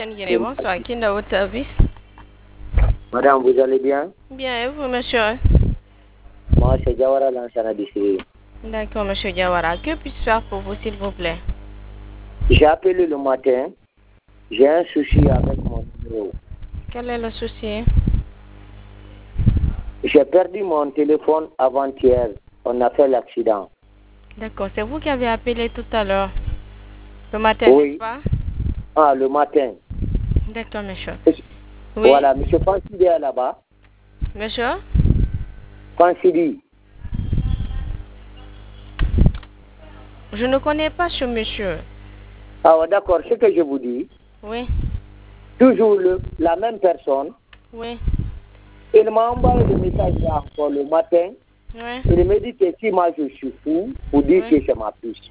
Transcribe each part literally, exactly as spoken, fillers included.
Bonsoir, qui est dans votre service? Madame, vous allez bien? Bien, et vous, monsieur? Moi, c'est Jawara Lansana d'ici. D'accord, monsieur Jawara. Que puis-je faire pour vous, s'il vous plaît? J'ai appelé le matin. J'ai un souci avec mon numéro. Quel est le souci? J'ai perdu mon téléphone avant-hier. On a fait l'accident. D'accord, c'est vous qui avez appelé tout à l'heure. Le matin, Oui. n'est-ce pas? Ah, le matin. D'accord, monsieur. Oui. Voilà, monsieur Fansidi est là-bas. Monsieur? Fansidi. Je ne connais pas ce monsieur. Ah, d'accord, ce que je vous dis. Oui. Toujours le, la même personne. Oui. Il m'a envoyé le message là encore le matin. Oui. Il me dit que si moi je suis fou, pour dire Oui. que c'est ma puce.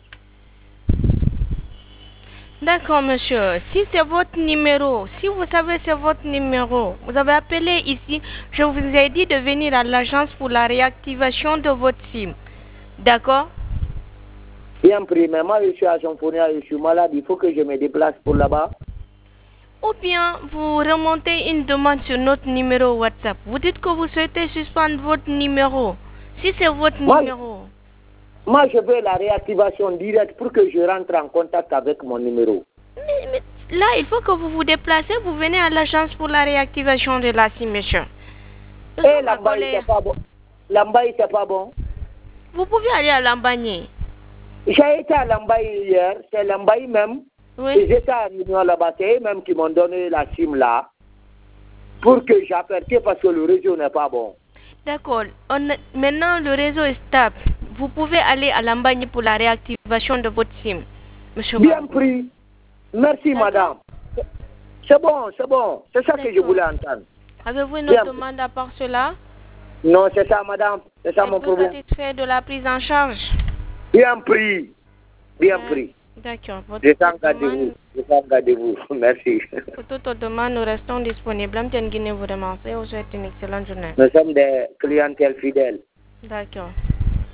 D'accord, monsieur. Si c'est votre numéro, si vous savez c'est votre numéro, vous avez appelé ici, je vous ai dit de venir à l'agence pour la réactivation de votre SIM. D'accord? Bien pris, mais moi je suis à Jean-Pounia, je suis malade, il faut que je me déplace pour là-bas. Ou bien vous remontez une demande sur notre numéro WhatsApp. Vous dites que vous souhaitez suspendre votre numéro. Si c'est votre Moi, numéro. moi, je veux la réactivation directe pour que je rentre en contact avec mon numéro. Mais, mais là, il faut que vous vous déplacez, vous venez à l'agence pour la réactivation de la SIM, monsieur. Et l'ambaye, c'est pas bon. L'ambaye, c'est pas bon. Vous pouvez aller à l'Ambagne. J'ai été à l'ambaye hier, c'est l'ambaye même. Oui. Et j'étais à réunion là-bas, c'est eux même qui m'ont donné la SIM là pour que j'appelle parce que le réseau n'est pas bon. D'accord. Maintenant, le réseau est stable. Vous pouvez aller à l'Ambagne pour la réactivation de votre SIM, monsieur. Bien pris. Merci, madame. C'est bon, c'est bon. C'est ça que je voulais entendre. Avez-vous une autre demande à part cela? Non, c'est ça, madame. C'est ça mon problème. Êtes-vous satisfait de la prise en charge? Bien pris. Bien pris. D'accord. Je t'en garde-vous. Je t'en garde-vous. Merci. Pour toute demande, nous restons disponibles. Je vous remercie. Je vous souhaite une excellente journée. Nous sommes des clientèles fidèles. D'accord.